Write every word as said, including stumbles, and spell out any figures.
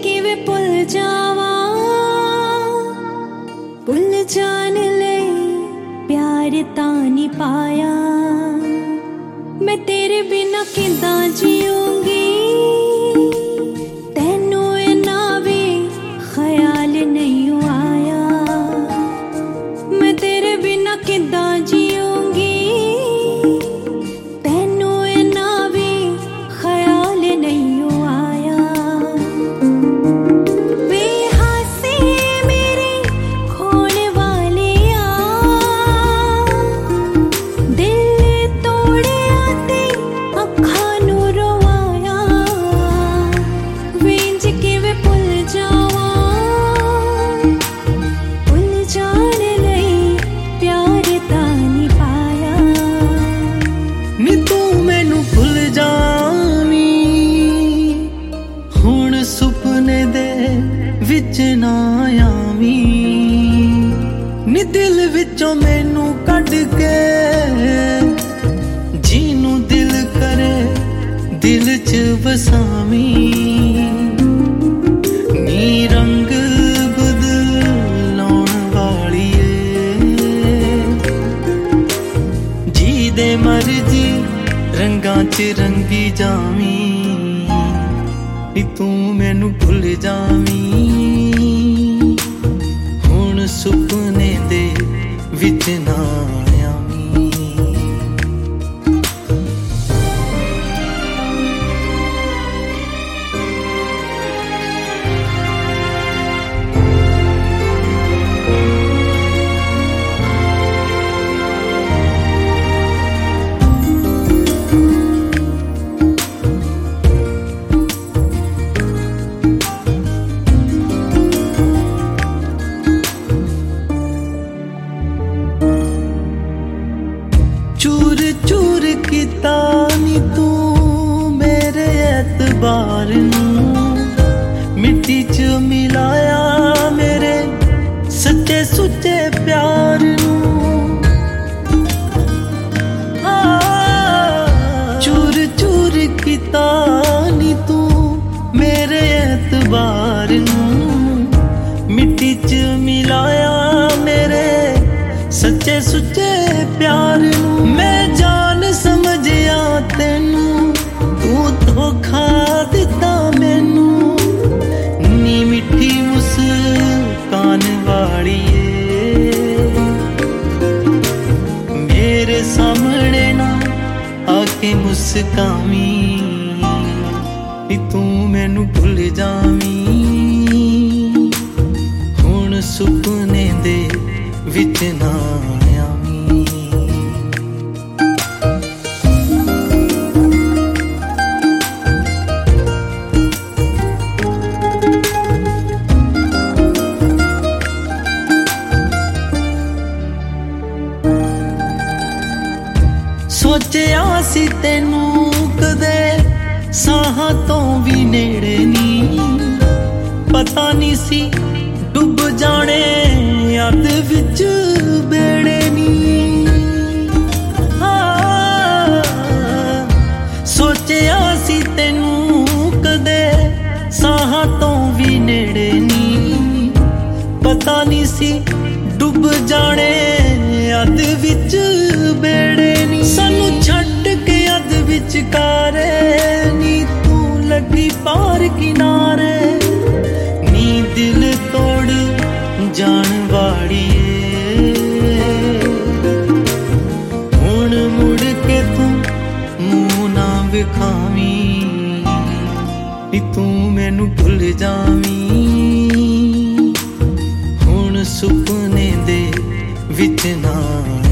किवें भुल जावा, भुल जान ले प्यार तां नहीं पाया। मैं तेरे बिना किदां जीऊंगी, तैनू इन्ना भी ख्याल नहीं आया। मैं तेरे बिना किदां जीऊंगी, तैनू इन्ना भी ख्याल नहीं आया। वे हासे मेरे खोने वाले आ, दिल तोड़े आते अखां नू रोवाया। वे इंज किवें भुल जावा, भुल जान लई प्यार तां नहीं पाया। नी तू मैनू भुल जावी, हुण सुपने दे विच ना आवी। नी दिल विचों मैनू कढ के, जीनू दिल करे दिल च वसावी। नी रंग बदलाउण वालीए, जी दे मर्जी रंगां च रंगी जावी। नी तू मैनू भुल जावी, हुण सुपने दे विच ना आवी। चूर चूर कीता नी तू मेरे एतबार नू, मिट्टी च मिलाया मेरे सच्चे सुच्चे प्यार नू। आ, चूर चूर कीता नी तू मेरे एतबार नू, मिट्टी च मिलाया मेरे सच्चे सुच्चे प्यार नू। मैं जान समझिया तेनू, तू धोखा दिता मैनू। नी मिठी मुस्कान वालीए, मेरे सामने ना आके मुस्कावी। नी तू मैनू भुल जावी, हुण सुपने दे विच ना आवी। सोचिया सी तेनू कदे साहां तो भी नेड़े नी, पता नहीं सी डुब जाने याद विच बेड़े नी। सोचिया सी तेनू कदे साहां तो भी नेड़े नी, पता नहीं सी डुब जाने याद विच बेड़े नी। सानू छड्ड के याद विच कारे, नी तू लगी पार किनारे। नी दिल तोड़ जान वाड़िए, हुण मुड़ के तू मुंह ना विखावी। नी तू मैनू भुल जावी, हुण सुपने दे विच ना